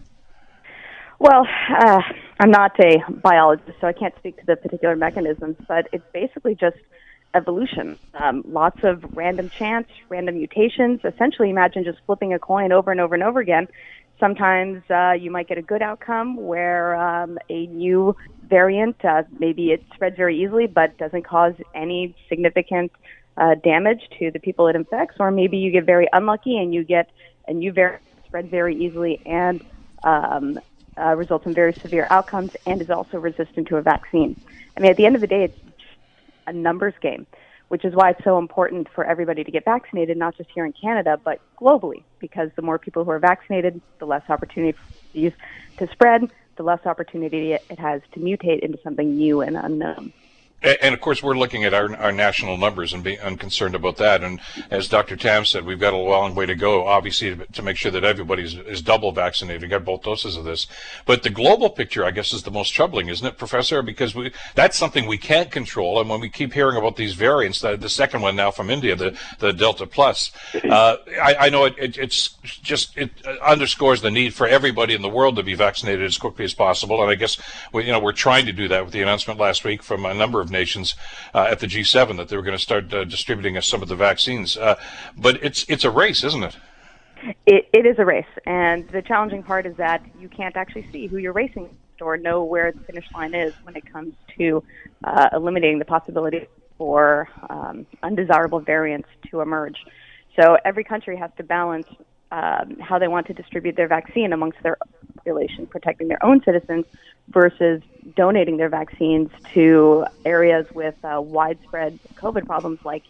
Well, uh, I'm not a biologist, so I can't speak to the particular mechanisms, but it's basically just evolution. Um, lots of random chance, random mutations. Essentially, imagine just flipping a coin over and over and over again. Sometimes uh, you might get a good outcome where um, a new variant, uh, maybe it spreads very easily but doesn't cause any significant uh, damage to the people it infects, or maybe you get very unlucky and you get a new variant that spreads very easily and um, Uh, results in very severe outcomes and is also resistant to a vaccine. I mean, at the end of the day, it's a numbers game, which is why it's so important for everybody to get vaccinated, not just here in Canada, but globally, because the more people who are vaccinated, the less opportunity for disease to spread, the less opportunity it has to mutate into something new and unknown. And of course, we're looking at our, our national numbers and being unconcerned about that. And as Doctor Tam said, we've got a long way to go, obviously, to, to make sure that everybody is, is double vaccinated, got both doses of this. But the global picture, I guess, is the most troubling, isn't it, Professor? Because we, that's something we can't control. And when we keep hearing about these variants, the, the second one now from India, the, the Delta Plus, uh, I, I know it, it, it's just, it underscores the need for everybody in the world to be vaccinated as quickly as possible. And I guess, we, you know, we're trying to do that with the announcement last week from a number of nations uh, at the G seven that they were going to start uh, distributing us some of the vaccines. Uh, but it's it's a race, isn't it? it? It is a race, and the challenging part is that you can't actually see who you're racing against or know where the finish line is when it comes to uh, eliminating the possibility for um, undesirable variants to emerge. So every country has to balance um, how they want to distribute their vaccine amongst their population, protecting their own citizens versus donating their vaccines to areas with uh, widespread COVID problems like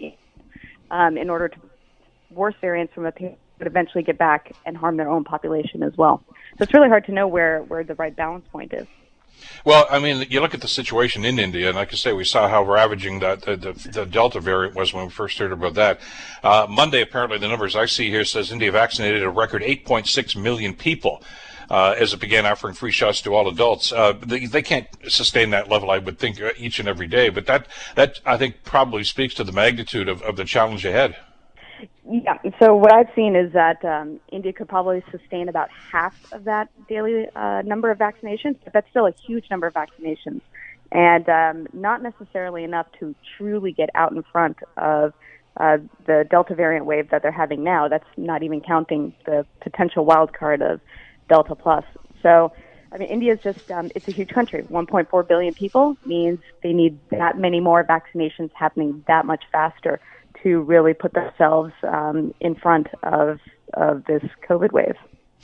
um, in order to worse variants from a would eventually get back and harm their own population as well. So it's really hard to know where, where the right balance point is. Well, I mean, you look at the situation in India, and like I say, we saw how ravaging that the, the, the Delta variant was when we first heard about that. Uh, Monday, apparently, the numbers I see here says India vaccinated a record eight point six million people. Uh, as it began offering free shots to all adults. Uh, they, they can't sustain that level, I would think, each and every day. But that, that I think, probably speaks to the magnitude of, of the challenge ahead. Yeah, so what I've seen is that um, India could probably sustain about half of that daily uh, number of vaccinations, but that's still a huge number of vaccinations, and um, not necessarily enough to truly get out in front of uh, the Delta variant wave that they're having now. That's not even counting the potential wild card of Delta Plus. So, I mean, India is just, um, it's a huge country. one point four billion people means they need that many more vaccinations happening that much faster to really put themselves um, in front of of this COVID wave.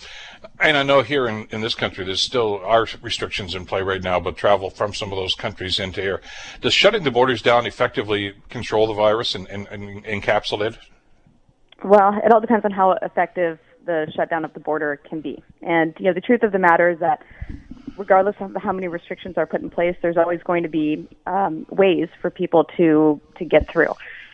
And I know here in, in this country, there's still are restrictions in play right now, but travel from some of those countries into here. Does shutting the borders down effectively control the virus and, and, and encapsulate it? Well, it all depends on how effective the shutdown of the border can be. And, you know, the truth of the matter is that regardless of how many restrictions are put in place, there's always going to be um, ways for people to, to get through.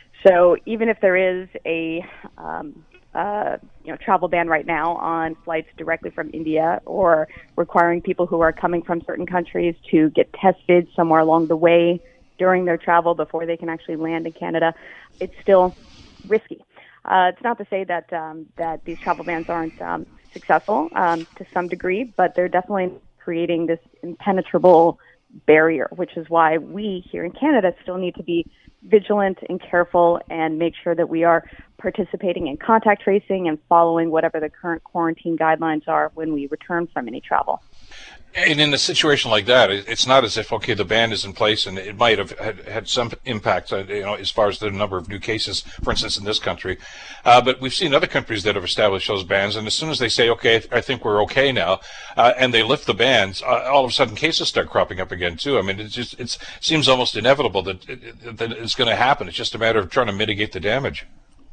So even if there is a um, uh, you know travel ban right now on flights directly from India, or requiring people who are coming from certain countries to get tested somewhere along the way during their travel before they can actually land in Canada, it's still risky. Uh, it's not to say that um, that these travel bans aren't um, successful um, to some degree, but they're definitely creating this impenetrable barrier, which is why we here in Canada still need to be vigilant and careful and make sure that we are participating in contact tracing and following whatever the current quarantine guidelines are when we return from any travel. And in a situation like that, it's not as if, okay, the ban is in place and it might have had, had some impact, uh, you know, as far as the number of new cases, for instance, in this country. Uh, but we've seen other countries that have established those bans, and as soon as they say, okay, I think we're okay now, uh, and they lift the bans, uh, all of a sudden cases start cropping up again, too. I mean, it just it seems almost inevitable that, it, that it's going to happen. It's just a matter of trying to mitigate the damage.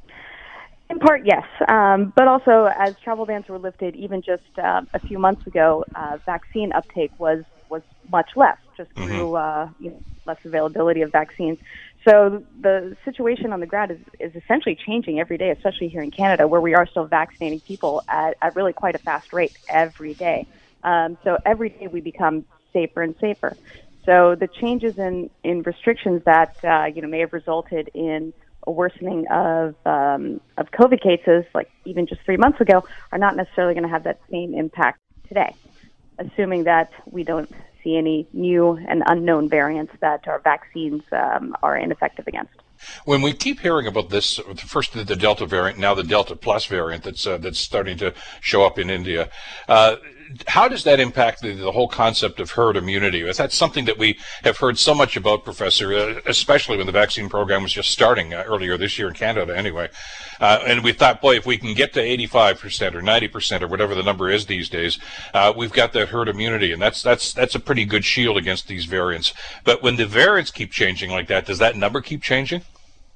In part, yes. Um, but also, as travel bans were lifted, even just uh, a few months ago, uh, vaccine uptake was, was much less, just through mm-hmm. uh, you know, less availability of vaccines. So the situation on the ground is, is essentially changing every day, especially here in Canada, where we are still vaccinating people at, at really quite a fast rate every day. Um, so every day we become safer and safer. So the changes in, in restrictions that uh, you know may have resulted in a worsening of um, of COVID cases, like even just three months ago, are not necessarily going to have that same impact today, assuming that we don't see any new and unknown variants that our vaccines um, are ineffective against. When we keep hearing about this, first the Delta variant, now the Delta Plus variant that's uh, that's starting to show up in India, uh, how does that impact the, the whole concept of herd immunity? Is that something that we have heard so much about, Professor, uh, especially when the vaccine program was just starting uh, earlier this year in Canada anyway? Uh, and we thought, boy, if we can get to eighty-five percent or ninety percent or whatever the number is these days, uh, we've got that herd immunity, and that's that's that's a pretty good shield against these variants. But when the variants keep changing like that, does that number keep changing?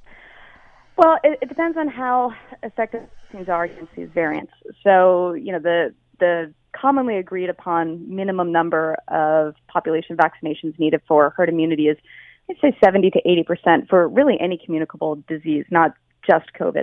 Well, it, it depends on how effective vaccines are against these variants. So, you know, the the commonly agreed upon minimum number of population vaccinations needed for herd immunity is I'd say seventy to eighty percent for really any communicable disease, not just COVID.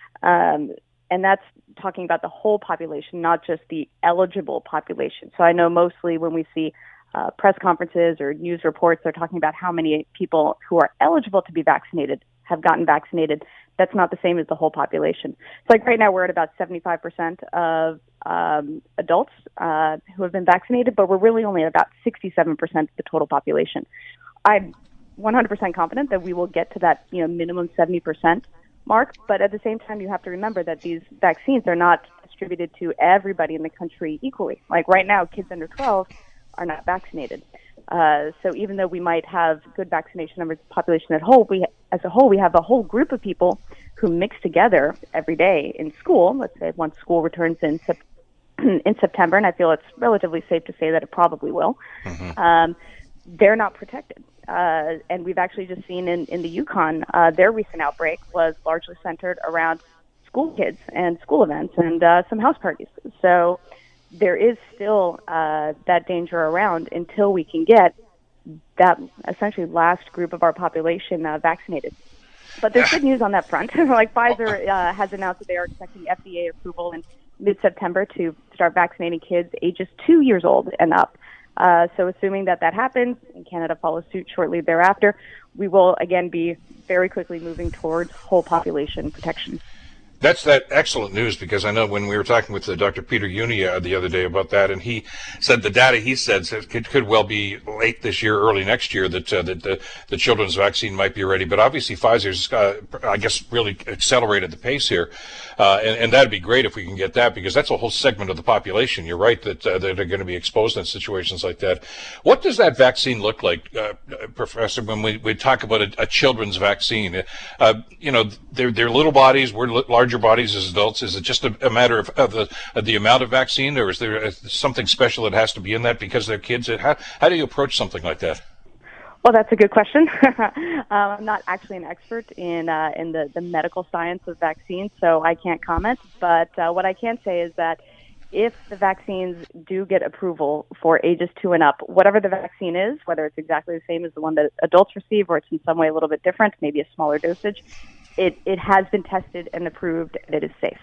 Um, and that's talking about the whole population, not just the eligible population. So I know mostly when we see uh, press conferences or news reports, they're talking about how many people who are eligible to be vaccinated have gotten vaccinated. That's not the same as the whole population. It's like right now we're at about seventy-five percent of um, adults uh, who have been vaccinated, but we're really only at about sixty-seven percent of the total population. I'm one hundred percent confident that we will get to that, you know, minimum seventy percent mark, but at the same time, you have to remember that these vaccines are not distributed to everybody in the country equally. Like right now, kids under twelve are not vaccinated. Uh, so even though we might have good vaccination numbers, population at whole, we, as a whole, we have a whole group of people who mix together every day in school. Let's say once school returns in sep- in September, and I feel it's relatively safe to say that it probably will. Mm-hmm. Um, they're not protected. Uh, and we've actually just seen in, in the Yukon, uh, their recent outbreak was largely centered around school kids and school events and uh, some house parties. So there is still uh, that danger around until we can get that essentially last group of our population uh, vaccinated. But there's good news on that front. Like Pfizer uh, has announced that they are expecting F D A approval in mid-September to start vaccinating kids ages two years old and up. Uh, so assuming that that happens and Canada follows suit shortly thereafter, we will again be very quickly moving towards whole population protection. That's that excellent news, because I know when we were talking with uh, Doctor Peter Unia the other day about that, and he said the data he said could, could well be late this year, early next year, that uh, that the, the children's vaccine might be ready. But obviously Pfizer's, uh, I guess, really accelerated the pace here, uh, and, and that'd be great if we can get that, because that's a whole segment of the population. You're right that uh, that are going to be exposed in situations like that. What does that vaccine look like, uh, Professor? When we, we talk about a, a children's vaccine, uh, you know, they're they're little bodies, we're large bodies as adults. Is it just a, a matter of, of, the, of the amount of vaccine, or is there a, something special that has to be in that because they're kids? How, how do you approach something like that? Well, that's a good question. um, I'm not actually an expert in uh, in the, the medical science of vaccines, so I can't comment. But uh, what I can say is that if the vaccines do get approval for ages two and up, whatever the vaccine is, whether it's exactly the same as the one that adults receive or it's in some way a little bit different, maybe a smaller dosage, It it has been tested and approved, and it is safe.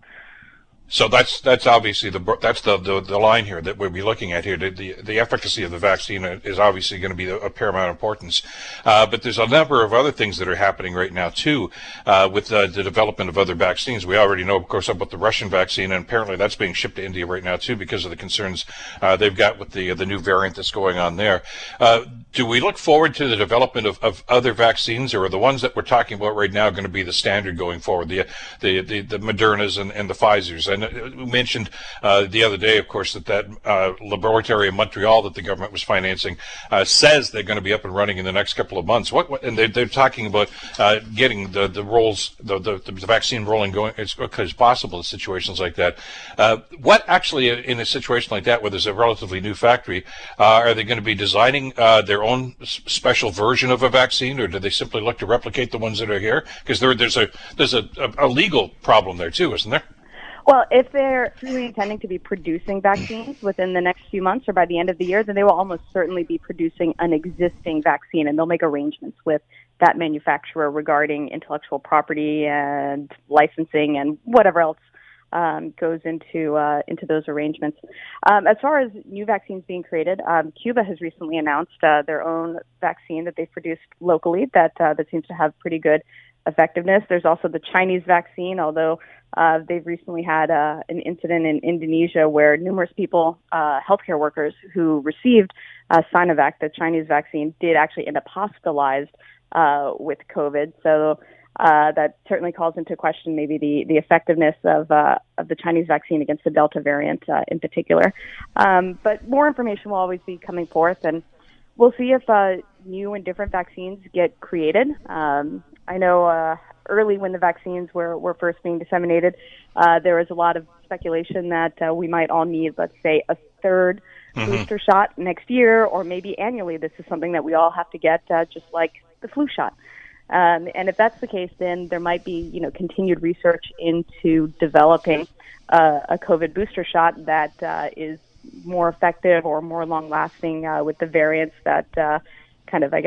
So that's that's obviously the that's the, the the line here that we'll be looking at here. The the, the efficacy of the vaccine is obviously going to be of paramount importance. Uh, but there's a number of other things that are happening right now too, uh, with uh, the development of other vaccines. We already know, of course, about the Russian vaccine, and apparently that's being shipped to India right now too because of the concerns uh, they've got with the the new variant that's going on there. Uh, do we look forward to the development of, of other vaccines, or are the ones that we're talking about right now going to be the standard going forward? The the the, the Modernas and, and the Pfizers. And we mentioned uh, the other day, of course, that that uh, laboratory in Montreal that the government was financing uh, says they're going to be up and running in the next couple of months. What, what and they're, they're talking about uh, getting the the rolls, the, the the vaccine rolling going as quick as possible in situations like that. Uh, what actually, in a situation like that, where there's a relatively new factory, uh, are they going to be designing uh, their own special version of a vaccine, or do they simply look to replicate the ones that are here? Because there, there's a there's a, a, a legal problem there too, isn't there? Well, if they're truly intending to be producing vaccines within the next few months or by the end of the year, then they will almost certainly be producing an existing vaccine, and they'll make arrangements with that manufacturer regarding intellectual property and licensing and whatever else um, goes into uh, into those arrangements. Um, as far as new vaccines being created, um, Cuba has recently announced uh, their own vaccine that they've produced locally that uh, that seems to have pretty good effectiveness. There's also the Chinese vaccine, although uh, they've recently had uh, an incident in Indonesia where numerous people, uh, healthcare workers who received uh, Sinovac, the Chinese vaccine, did actually end up hospitalized uh, with COVID. So uh, that certainly calls into question maybe the, the effectiveness of uh, of the Chinese vaccine against the Delta variant uh, in particular. Um, but more information will always be coming forth, and we'll see if uh, new and different vaccines get created. Um, I know uh, early when the vaccines were, were first being disseminated, uh, there was a lot of speculation that uh, we might all need, let's say, a third mm-hmm. booster shot next year, or maybe annually. This is something that we all have to get, uh, just like the flu shot. Um, and if that's the case, then there might be, you know, continued research into developing uh, a COVID booster shot that uh, is more effective or more long-lasting uh, with the variants that uh, kind of, I guess,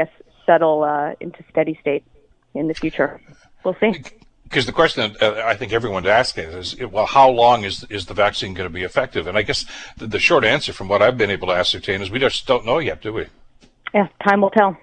settle uh, into steady state in the future. We'll see. Because the question that uh, I think everyone's asking is, well, how long is is the vaccine going to be effective? And I guess the, the short answer from what I've been able to ascertain is we just don't know yet, do we? Yeah, time will tell.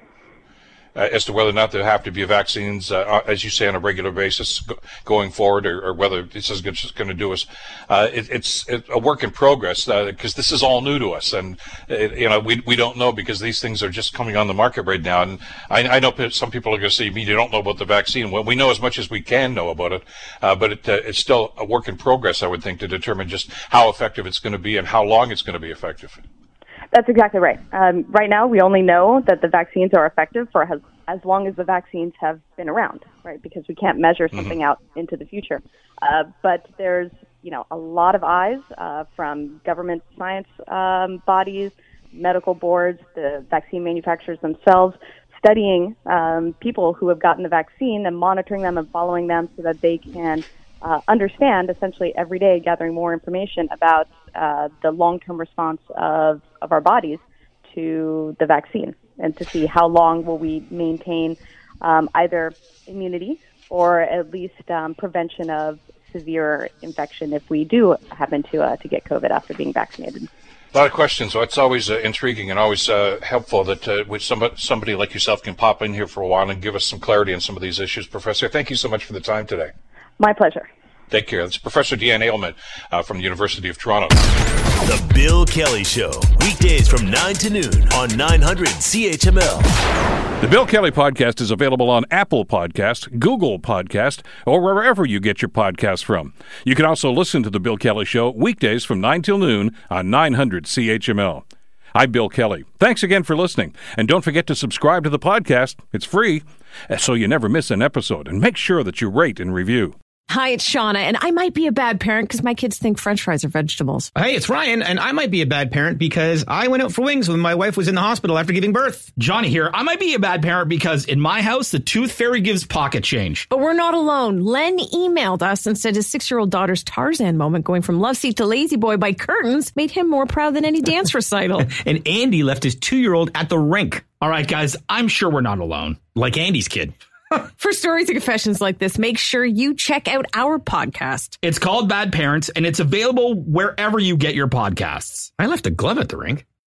Uh, as to whether or not there have to be vaccines, uh, as you say, on a regular basis go, going forward, or, or whether this is just going to do us. Uh, it, it's it, a work in progress because uh, this is all new to us, and it, you know we we don't know because these things are just coming on the market right now. And I, I know some people are going to say, "Me, you don't know about the vaccine." Well, we know as much as we can know about it, uh, but it, uh, it's still a work in progress, I would think, to determine just how effective it's going to be and how long it's going to be effective. That's exactly right. Um, right now, we only know that the vaccines are effective for as, as long as the vaccines have been around, right? Because we can't measure something mm-hmm. out into the future. Uh, but there's, you know, a lot of eyes uh, from government science um, bodies, medical boards, the vaccine manufacturers themselves, studying um, people who have gotten the vaccine and monitoring them and following them so that they can uh, understand, essentially every day, gathering more information about uh, the long-term response of, of our bodies to the vaccine, and to see how long will we maintain um, either immunity or at least um, prevention of severe infection if we do happen to uh, to get COVID after being vaccinated. A lot of questions, so it's always uh, intriguing and always uh, helpful that uh, with somebody, somebody like yourself can pop in here for a while and give us some clarity on some of these issues. Professor, thank you so much for the time today. My pleasure. Take care. That's Professor Deanne Ailment uh, from the University of Toronto. The Bill Kelly Show, weekdays from nine to noon on nine hundred C H M L. The Bill Kelly Podcast is available on Apple Podcast, Google Podcast, or wherever you get your podcasts from. You can also listen to The Bill Kelly Show weekdays from nine till noon on nine hundred C H M L. I'm Bill Kelly. Thanks again for listening. And don't forget to subscribe to the podcast. It's free, so you never miss an episode. And make sure that you rate and review. Hi, it's Shauna, and I might be a bad parent because my kids think French fries are vegetables. Hey, it's Ryan, and I might be a bad parent because I went out for wings when my wife was in the hospital after giving birth. Johnny here. I might be a bad parent because in my house, the tooth fairy gives pocket change. But we're not alone. Len emailed us and said his six-year-old daughter's Tarzan moment going from love seat to lazy boy by curtains made him more proud than any dance recital. And Andy left his two-year-old at the rink. All right, guys, I'm sure we're not alone. Like Andy's kid. For stories and confessions like this, make sure you check out our podcast. It's called Bad Parents, and it's available wherever you get your podcasts. I left a glove at the rink.